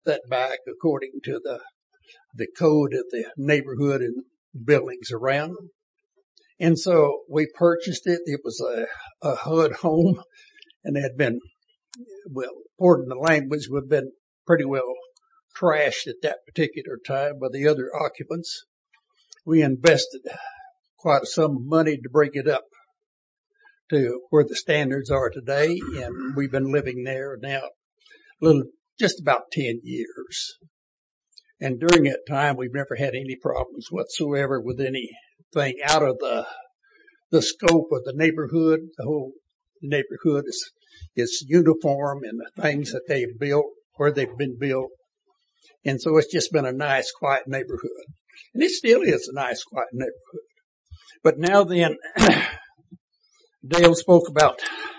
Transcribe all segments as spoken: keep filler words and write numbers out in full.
setback according to the the code of the neighborhood and buildings around. And so we purchased it. It was a, a H U D home, and it had been, well, pardon the language, would have been pretty well trashed at that particular time by the other occupants. We invested quite a sum of money to bring it up to where the standards are today, and we've been living there now a little, just about ten years. And during that time, we've never had any problems whatsoever with anything out of the the scope of the neighborhood. The whole neighborhood is is uniform in the things that they've built, where they've been built. And so it's just been a nice, quiet neighborhood. And it still is a nice, quiet neighborhood. But now then, Dale spoke about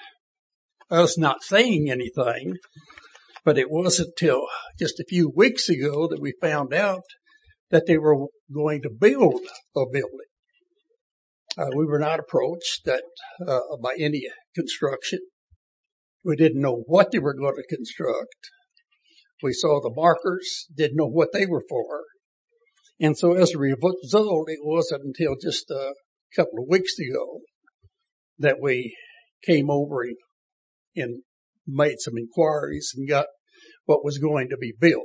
us not saying anything, but it wasn't until just a few weeks ago that we found out that they were going to build a building. Uh, we were not approached that, uh, by any construction. We didn't know what they were going to construct. We saw the markers, didn't know what they were for. And so as a result, it wasn't until just a couple of weeks ago that we came over and, and made some inquiries and got what was going to be built.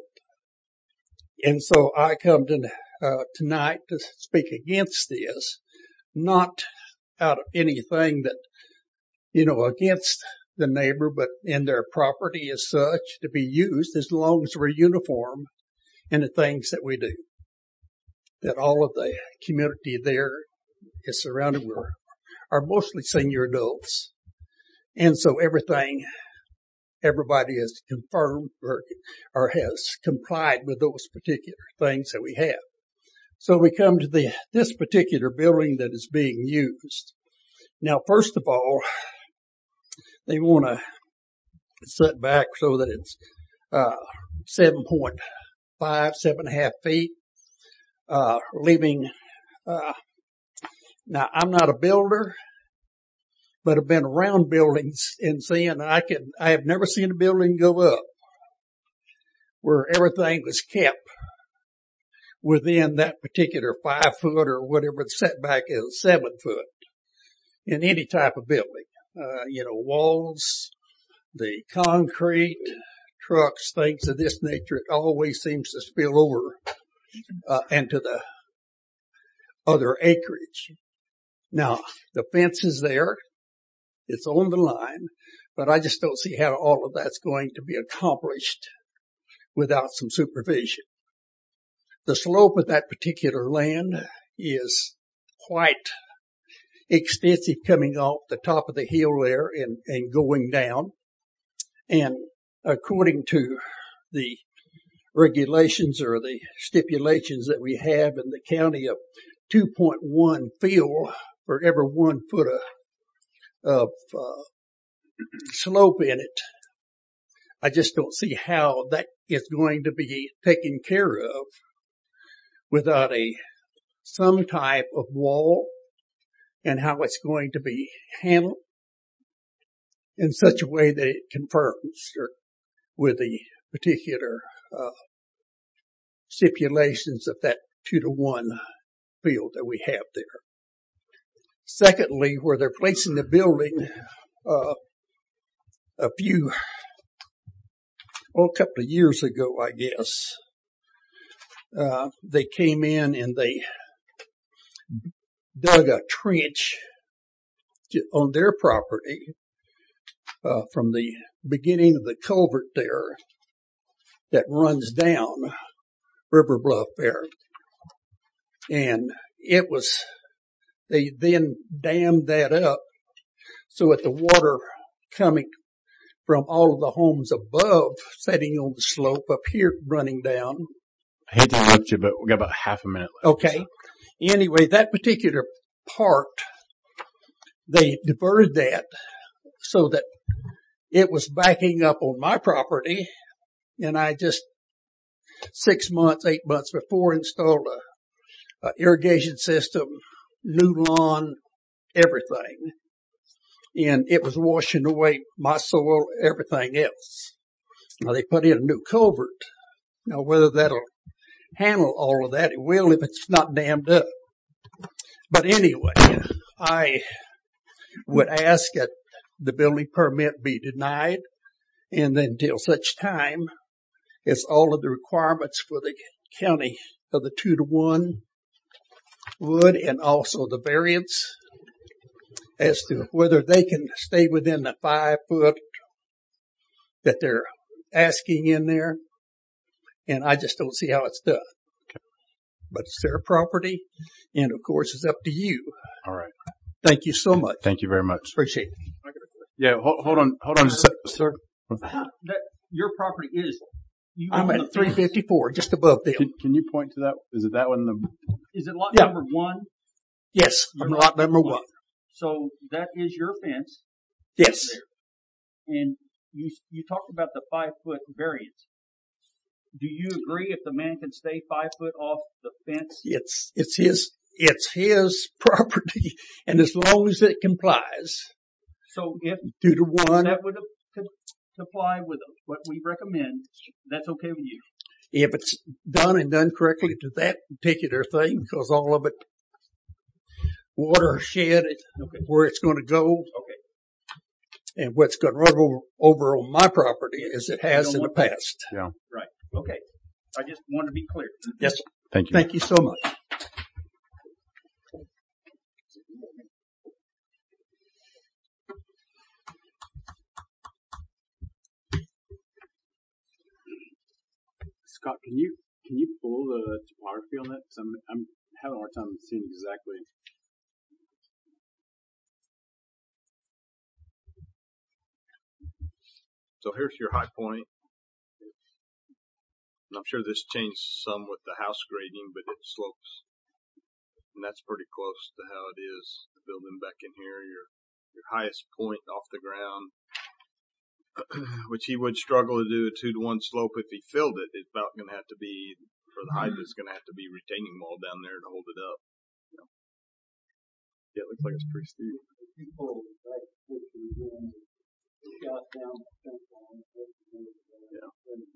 And so I come to, uh, tonight to speak against this, not out of anything that, you know, against the neighbor, but in their property as such to be used as long as we're uniform in the things that we do. That all of the community there is surrounded with are mostly senior adults. And so everything, everybody has confirmed or, or has complied with those particular things that we have. So we come to the, this particular building that is being used. Now, first of all, they want to set back so that it's, uh, seven point five, seven and a half feet, uh, leaving, uh, now I'm not a builder, but I've been around buildings and seeing I can, I have never seen a building go up where everything was kept within that particular five foot or whatever the setback is, seven foot in any type of building. Uh, you know, walls, the concrete, trucks, things of this nature, it always seems to spill over, uh, into the other acreage. Now, the fence is there. It's on the line, but I just don't see how all of that's going to be accomplished without some supervision. The slope of that particular land is quite extensive, coming off the top of the hill there and, and going down. And according to the regulations or the stipulations that we have in the county of two point one fill for every one foot of, of uh, slope in it, I just don't see how that is going to be taken care of without a some type of wall, and how it's going to be handled in such a way that it confirms or, with the particular uh, stipulations of that two to one field that we have there. Secondly, where they're placing the building, uh, a few, well, a couple of years ago, I guess, uh, they came in and they dug a trench on their property, uh, from the beginning of the culvert there that runs down River Bluff there. And it was, they then dammed that up so that the water coming from all of the homes above, setting on the slope up here, running down. I hate to interrupt you, but we've got about half a minute left. Okay. Anyway, that particular part, they diverted that so that it was backing up on my property, and I just six months, eight months before installed a, a irrigation system, new lawn, everything. And it was washing away my soil, everything else. Now they put in a new culvert Now, whether that'll handle all of that, it will if it's not dammed up. But anyway, I would ask that the building permit be denied, and then until such time as all of the requirements for the county of the two to one would, and also the variance as to whether they can stay within the five foot that they're asking in there. And I just don't see how it's done. Okay. But it's their property, and of course it's up to you. All right. Thank you so much. Thank you very much. Appreciate it. Yeah, hold, hold on, hold on, just a sec, sir. That your property is. You I'm own at the three fence. fifty-four, just above them. Can, can you point to that? Is it that one? The Is it lot Yeah. number one? Yes, I'm Your lot number one. So that is your fence Yes, there. And you you talked about the five foot variance. Do you agree if the man can stay five foot off the fence? it's it's his it's his property, and as long as it complies, So if two to one. that would co- comply with what we recommend, that's okay with you. If it's done and done correctly to that particular thing, because all of it, water shed, Okay. where it's going to go, Okay. and what's going to run over, over on my property as it has don't in the want that. past. yeah. Right. Okay. I just wanted to be clear. Yes, sir. Thank you. Thank you so much. Scott, can you can you pull the topography on that? Because I'm I'm having a hard time seeing exactly. So here's your high point. And I'm sure this changed some with the house grading, but it slopes. And that's pretty close to how it is. The building back in here, your your highest point off the ground, which he would struggle to do a two to one slope if he filled it. It's about going to have to be, for the height, it's going to have to be retaining wall down there to hold it up. Yeah, it looks like it's pretty steep. Yeah.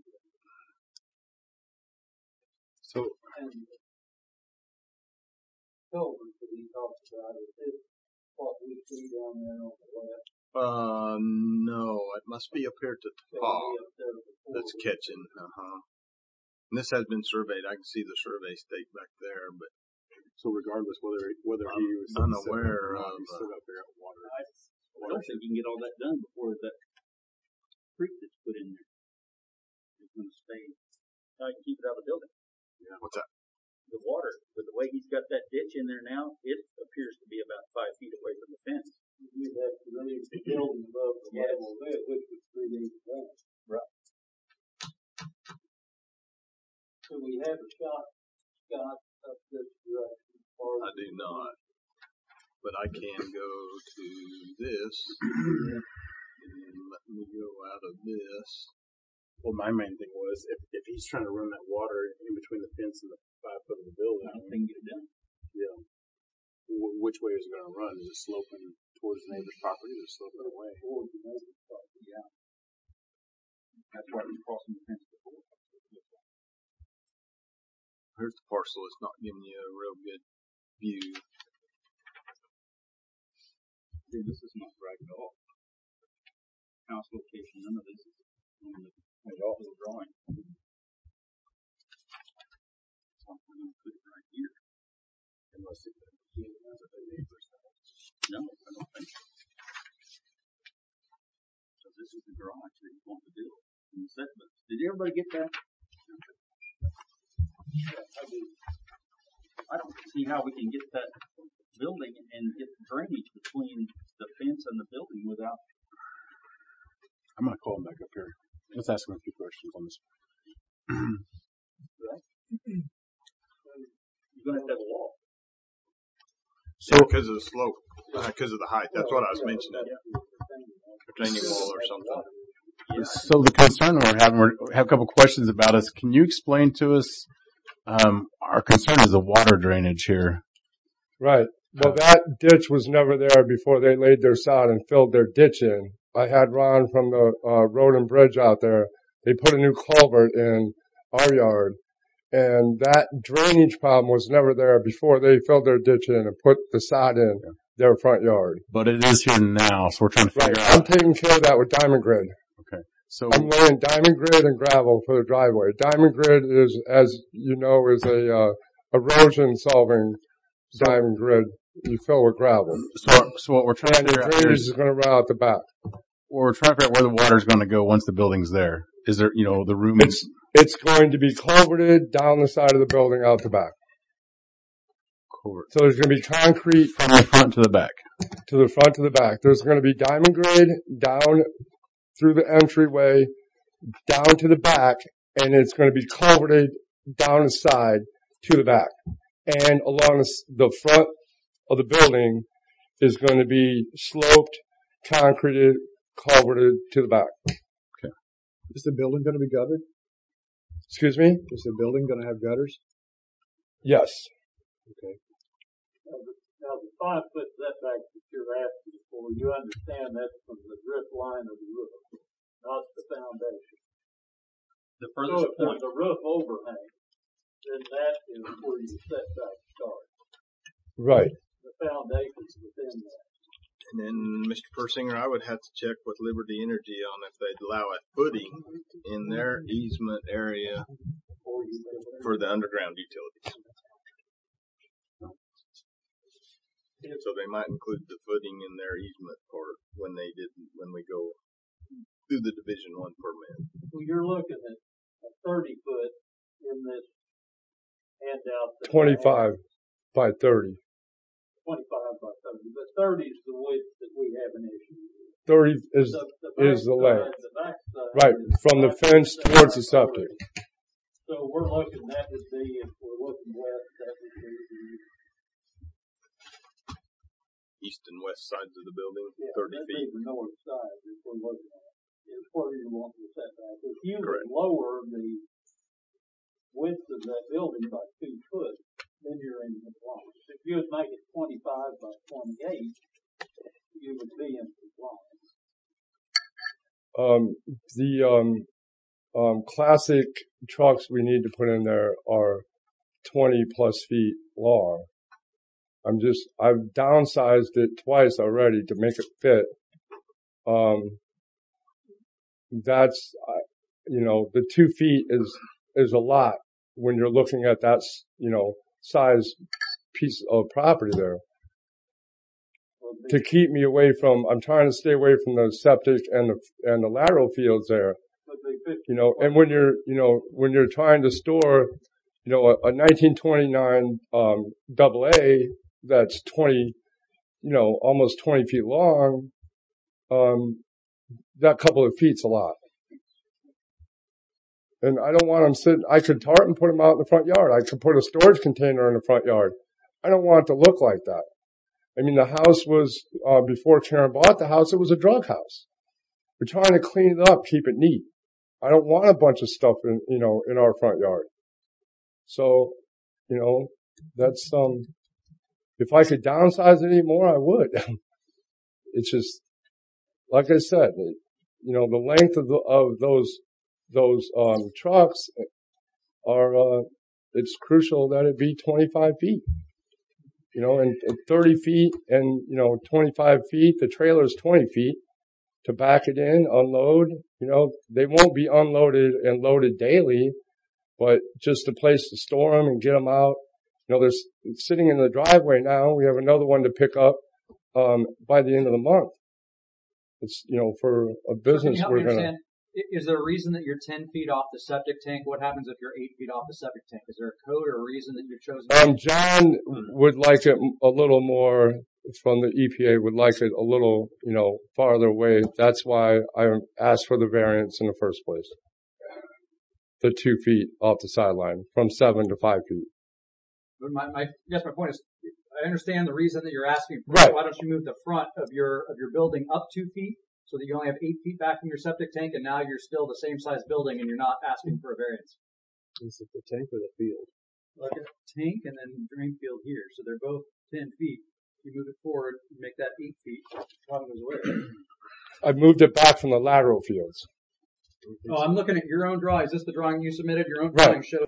So Uh, no, it must be up here at the top that's catching. Uh huh. And this has been surveyed. I can see the survey stake back there, but so regardless whether whether I'm he was unaware of, of, he's still got to figure out water. I, I don't think you can get all that done before that creek that's put in there is going to stay. How you keep it out of the building? Yeah. What's that? The water, with the way he's got that ditch in there now, it appears to be about five feet away from the fence. You'd have to raise the building above the Yes. level of it, which was three eighty one. Right. So we have a shot, Scott, up this direction. as far as I do not. But I can go to this and let me go out of this. Well, my main thing was if if he's trying to run that water in between the fence and the five foot of the building, I don't think you get it done. yeah. W- which way is it going to run? Is it sloping towards the neighbor's property or is it sloping away? towards the neighbor's property. Yeah. That's why he's crossing the fence before. Here's the parcel. It's not giving you a real good view. See, this is not right at all. House location, none of this is on the little drawing. So I'm going to put it right here. Unless it has a neighbor's house. No, I don't think so. So this is the garage that he's wanting to do. And the setbacks. Did everybody get that? I don't see how we can get that building and get drainage between the fence and the building without. I'm going to call him back up here. Let's ask him a few questions on this. You're going to have to have a wall. So, because of the slope, because uh, of the height. That's what I was mentioning. Retaining wall or something. Yeah. So the concern we're having, we have a couple questions about us. Can you explain to us, um, our concern is the water drainage here. Right. Well, that ditch was never there before they laid their sod and filled their ditch in. I had Ron from the uh, road and bridge out there. They put a new culvert in our yard. And that drainage problem was never there before they filled their ditch in and put the sod in their front yard. But it is here now, so we're trying to figure Right. out. I'm taking care of that with Diamond Grid. Okay. So I'm laying Diamond Grid and gravel for the driveway. Diamond Grid is, as you know, is a uh, erosion solving Diamond Grid. You fill with gravel. So, so what we're trying And to the figure out here drainage is, is going to run out the back. well, we're trying to figure out where the water's going to go once the building's there. Is there, you know, the room? It's, it's going to be culverted down the side of the building out the back. Culvert. So there's going to be concrete From the front to the back. to the front to the back. There's going to be Diamond Grid down through the entryway, down to the back, and it's going to be culverted down the side to the back. And along the, the front of the building is going to be sloped, concreted, culverted to the back. Is the building going to be guttered? Excuse me? Is the building going to have gutters? Yes. Okay. Now, the, now the five foot setback that you're asking for, you understand that's from the drip line of the roof, not the foundation. The So furthest if there's point. a roof overhang, then that is where your setback starts. Right. The foundation's within that. And then, Mister Persinger, I would have to check with Liberty Energy on if they'd allow a footing in their easement area for the underground utilities. So they might include the footing in their easement part when they did, when we go through the Division One permit. Well, you're looking at a thirty foot in this handout. that I have. twenty-five by thirty. twenty-five by thirty, but thirty is the width that we have an issue with. thirty is, The, the is the back length. side- The back side Right. is From the five fence foot towards the setback septic. already. So we're looking, that would be, if we're looking west, that would be the, East and west sides of the building, yeah, thirty that'd be feet. the north side if we're looking at it. It's where you want the setback. If you Correct. would lower the width of that building by two foot, then you're in compliance. If you would make it twenty-five by twenty-eight, you would be in compliance. Um, the, um, um, classic trucks we need to put in there are twenty plus feet long. I'm just, I've downsized it twice already to make it fit. Um, that's, uh, you know, the two feet is, is a lot when you're looking at that, you know, size piece of property there. Well, the- To keep me away from, I'm trying to stay away from the septic and the, and the lateral fields there. would be fifty. You know, and when you're, you know, when you're trying to store, you know, a, a nineteen twenty-nine, um, double A that's twenty, you know, almost twenty feet long, um, that couple of feet's a lot. And I don't want them sitting, I could tarp and put them out in the front yard. I could put a storage container in the front yard. I don't want it to look like that. I mean, the house was, uh, before Karen bought the house, it was a drug house. We're trying to clean it up, keep it neat. I don't want a bunch of stuff in, you know, in our front yard. So, you know, that's, um, if I could downsize it anymore, I would. It's just, like I said, it, you know, the length of the, of those, those, um, trucks are, uh, it's crucial that it be twenty-five feet. You know, and, and thirty feet and, you know, twenty-five feet, the trailer's twenty feet. To back it in, unload, you know, they won't be unloaded and loaded daily, but just a place to store them and get them out. You know, there's sitting in the driveway now. We have another one to pick up, um, by the end of the month. It's, you know, for a So can business you help we're me gonna, understand, i- is there a reason that you're ten feet off the septic tank? What happens if you're eight feet off the septic tank? Is there a code or a reason that you've chosen? um, John would like it a little more from the E P A, would like it a little, you know, farther away. That's why I asked for the variance in the first place. The two feet off the sideline from seven to five feet. But my, my, I guess my point is, I understand the reason that you're asking for. Right. Why don't you move the front of your, of your building up two feet so that you only have eight feet back from your septic tank and now you're still the same size building and you're not asking for a variance? Is it the tank or the field? Like a tank and then drain field here. So they're both ten feet. You move it forward, you make that eight feet, problem goes away. I moved it back from the lateral fields. Oh, I'm looking at your own drawing. Is this the drawing you submitted? Your own Right. drawing shows